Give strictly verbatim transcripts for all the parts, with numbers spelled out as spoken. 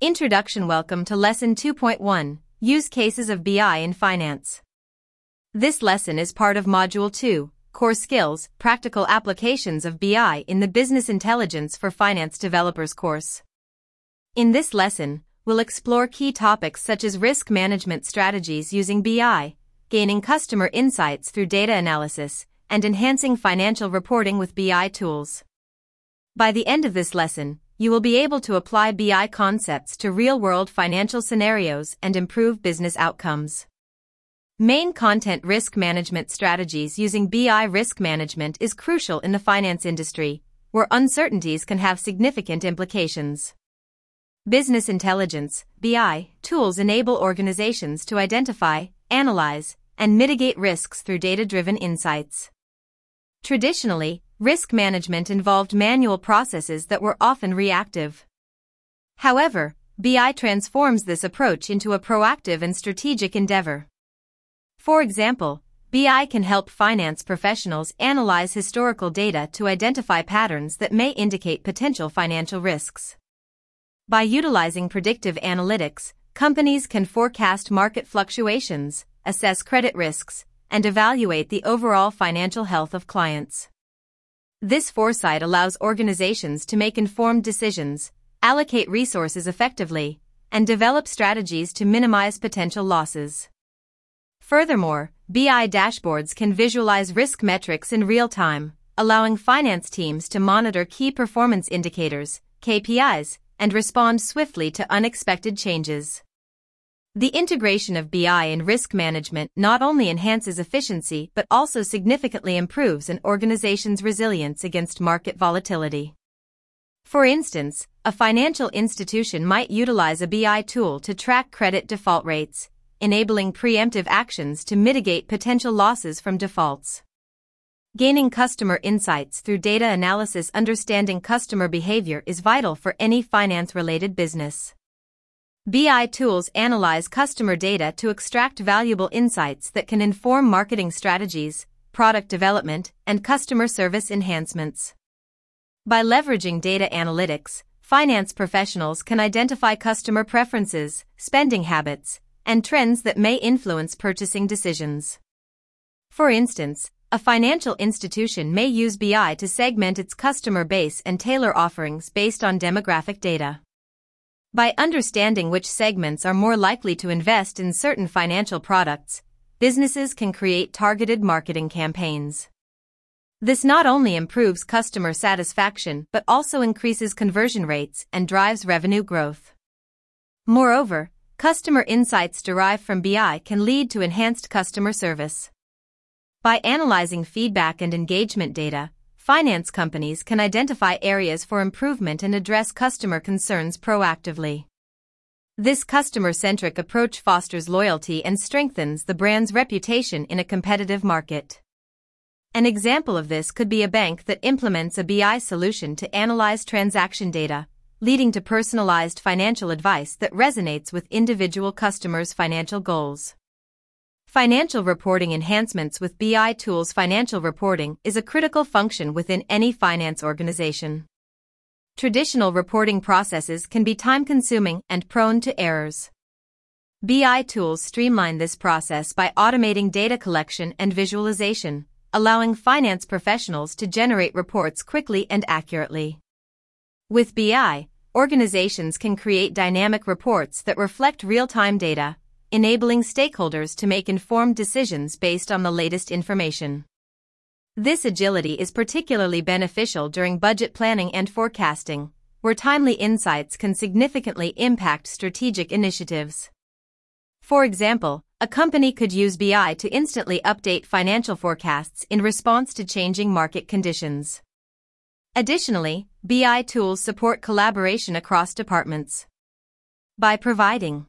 Introduction. Welcome to Lesson two point one, Use Cases of B I in Finance. This lesson is part of Module two, Core Skills, Practical Applications of B I in the Business Intelligence for Finance Developers course. In this lesson, we'll explore key topics such as risk management strategies using B I, gaining customer insights through data analysis, and enhancing financial reporting with B I tools. By the end of this lesson, you will be able to apply B I concepts to real-world financial scenarios and improve business outcomes. Main content. Risk management strategies using B I. Risk management is crucial in the finance industry, where uncertainties can have significant implications. Business intelligence, B I, tools enable organizations to identify, analyze, and mitigate risks through data-driven insights. Traditionally, risk management involved manual processes that were often reactive. However, B I transforms this approach into a proactive and strategic endeavor. For example, B I can help finance professionals analyze historical data to identify patterns that may indicate potential financial risks. By utilizing predictive analytics, companies can forecast market fluctuations, assess credit risks, and evaluate the overall financial health of clients. This foresight allows organizations to make informed decisions, allocate resources effectively, and develop strategies to minimize potential losses. Furthermore, B I dashboards can visualize risk metrics in real time, allowing finance teams to monitor key performance indicators, K P Is, and respond swiftly to unexpected changes. The integration of B I in risk management not only enhances efficiency but also significantly improves an organization's resilience against market volatility. For instance, a financial institution might utilize a B I tool to track credit default rates, enabling preemptive actions to mitigate potential losses from defaults. Gaining customer insights through data analysis. Understanding customer behavior is vital for any finance-related business. B I tools analyze customer data to extract valuable insights that can inform marketing strategies, product development, and customer service enhancements. By leveraging data analytics, finance professionals can identify customer preferences, spending habits, and trends that may influence purchasing decisions. For instance, a financial institution may use B I to segment its customer base and tailor offerings based on demographic data. By understanding which segments are more likely to invest in certain financial products, businesses can create targeted marketing campaigns. This not only improves customer satisfaction but also increases conversion rates and drives revenue growth. Moreover, customer insights derived from B I can lead to enhanced customer service. By analyzing feedback and engagement data, finance companies can identify areas for improvement and address customer concerns proactively. This customer-centric approach fosters loyalty and strengthens the brand's reputation in a competitive market. An example of this could be a bank that implements a B I solution to analyze transaction data, leading to personalized financial advice that resonates with individual customers' financial goals. Financial reporting enhancements with B I tools. Financial reporting is a critical function within any finance organization. Traditional reporting processes can be time-consuming and prone to errors. B I tools streamline this process by automating data collection and visualization, allowing finance professionals to generate reports quickly and accurately. With B I, organizations can create dynamic reports that reflect real-time data, enabling stakeholders to make informed decisions based on the latest information. This agility is particularly beneficial during budget planning and forecasting, where timely insights can significantly impact strategic initiatives. For example, a company could use B I to instantly update financial forecasts in response to changing market conditions. Additionally, B I tools support collaboration across departments. By providing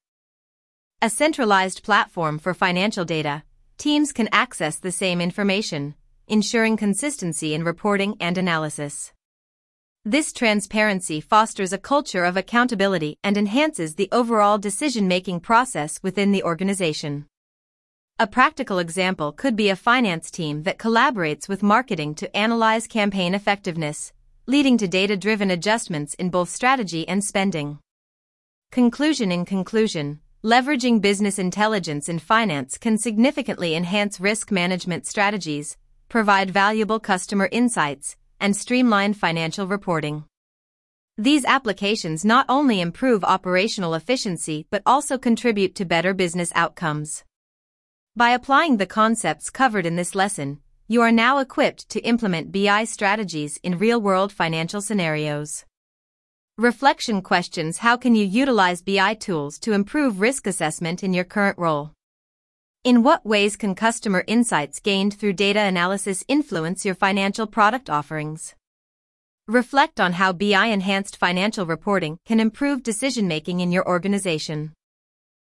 a centralized platform for financial data, teams can access the same information, ensuring consistency in reporting and analysis. This transparency fosters a culture of accountability and enhances the overall decision-making process within the organization. A practical example could be a finance team that collaborates with marketing to analyze campaign effectiveness, leading to data-driven adjustments in both strategy and spending. Conclusion. In conclusion, leveraging business intelligence in finance can significantly enhance risk management strategies, provide valuable customer insights, and streamline financial reporting. These applications not only improve operational efficiency but also contribute to better business outcomes. By applying the concepts covered in this lesson, you are now equipped to implement B I strategies in real-world financial scenarios. Reflection questions. How can you utilize B I tools to improve risk assessment in your current role? In what ways can customer insights gained through data analysis influence your financial product offerings? Reflect on how B I-enhanced financial reporting can improve decision-making in your organization.